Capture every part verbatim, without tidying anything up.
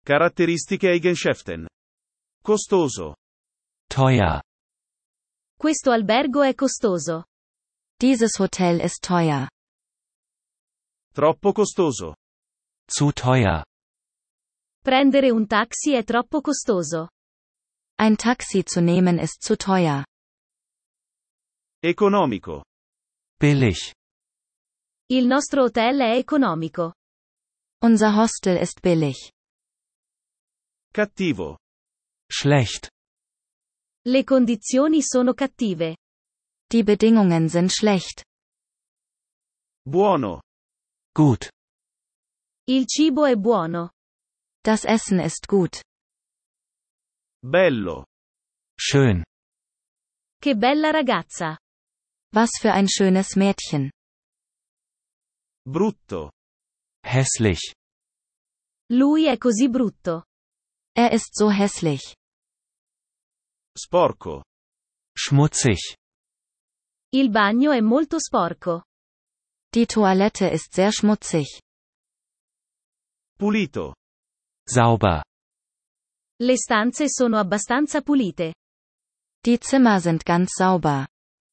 Caratteristiche Eigenschaften. Costoso. Teuer. Questo albergo è costoso. Dieses Hotel ist teuer. Troppo costoso. Zu teuer. Prendere un taxi è troppo costoso. Ein Taxi zu nehmen ist zu teuer. Economico. Billig. Il nostro hotel è economico. Unser Hostel ist billig. Cattivo. Schlecht. Le condizioni sono cattive. Die Bedingungen sind schlecht. Buono. Gut. Il cibo è buono. Das Essen ist gut. Bello. Schön. Che bella ragazza. Was für ein schönes Mädchen. Brutto. Hässlich. Lui è così brutto. Er ist so hässlich. Sporco. Schmutzig. Il bagno è molto sporco. Die Toilette ist sehr schmutzig. Pulito. Sauber. Le stanze sono abbastanza pulite. Die Zimmer sind ganz sauber.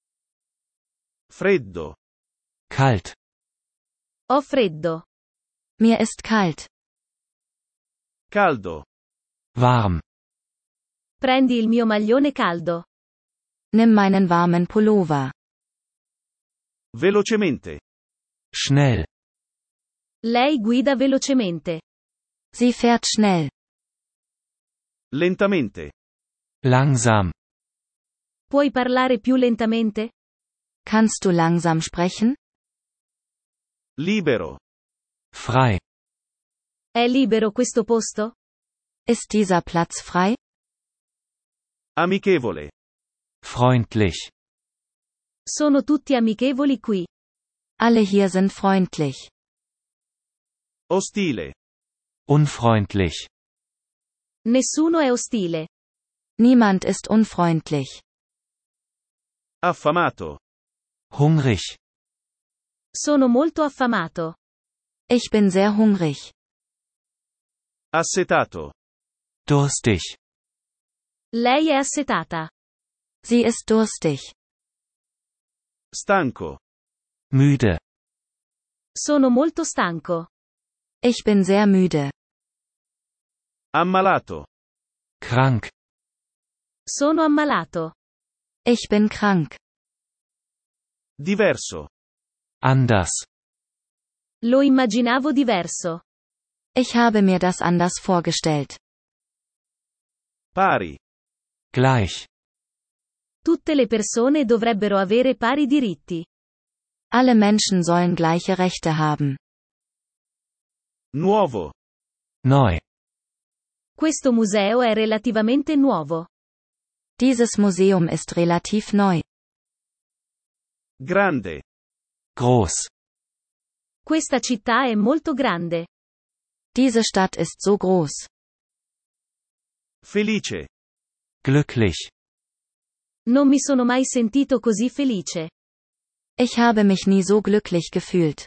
Freddo. Kalt. Ho freddo. Mir ist kalt. Caldo. Warm. Prendi il mio maglione caldo. Nimm meinen warmen Pullover. Velocemente. Schnell. Lei guida velocemente. Sie fährt schnell. Lentamente. Langsam. Puoi parlare più lentamente? Kannst du langsam sprechen? Libero. Frei. È libero questo posto? Ist dieser Platz frei? Amichevole. Freundlich. Sono tutti amichevoli qui. Alle hier sind freundlich. Ostile. Unfreundlich. Nessuno è ostile. Niemand ist unfreundlich. Affamato. Hungrig. Sono molto affamato. Ich bin sehr hungrig. Assetato. Durstig. Lei è assetata. Sie ist durstig. Stanco. Müde. Sono molto stanco. Ich bin sehr müde. Ammalato. Krank. Sono ammalato. Ich bin krank. Diverso. Anders. Lo immaginavo diverso. Ich habe mir das anders vorgestellt. Pari. Gleich. Tutte le persone dovrebbero avere pari diritti. Alle Menschen sollen gleiche Rechte haben. Nuovo. Neu. Questo museo è relativamente nuovo. Dieses Museum ist relativ neu. Grande. Groß. Questa città è molto grande. Diese Stadt ist so groß. Felice. Glücklich. Non mi sono mai sentito così felice. Ich habe mich nie so glücklich gefühlt.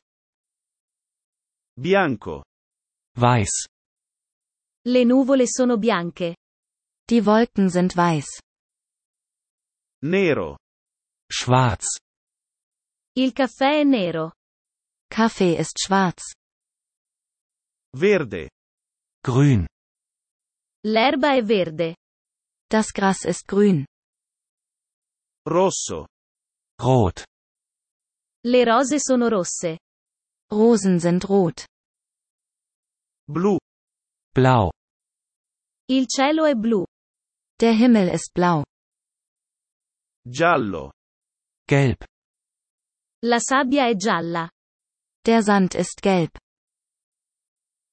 Bianco. Weiß. Le nuvole sono bianche. Die Wolken sind weiß. Nero. Schwarz. Il caffè è nero. Kaffee ist schwarz. Verde. Grün. L'erba è verde. Das Gras ist grün. Rosso. Rot. Le rose sono rosse. Rosen sind rot. Blu. Blau. Il cielo è blu. Der Himmel ist blau. Giallo. Gelb. La sabbia è gialla. Der Sand ist gelb.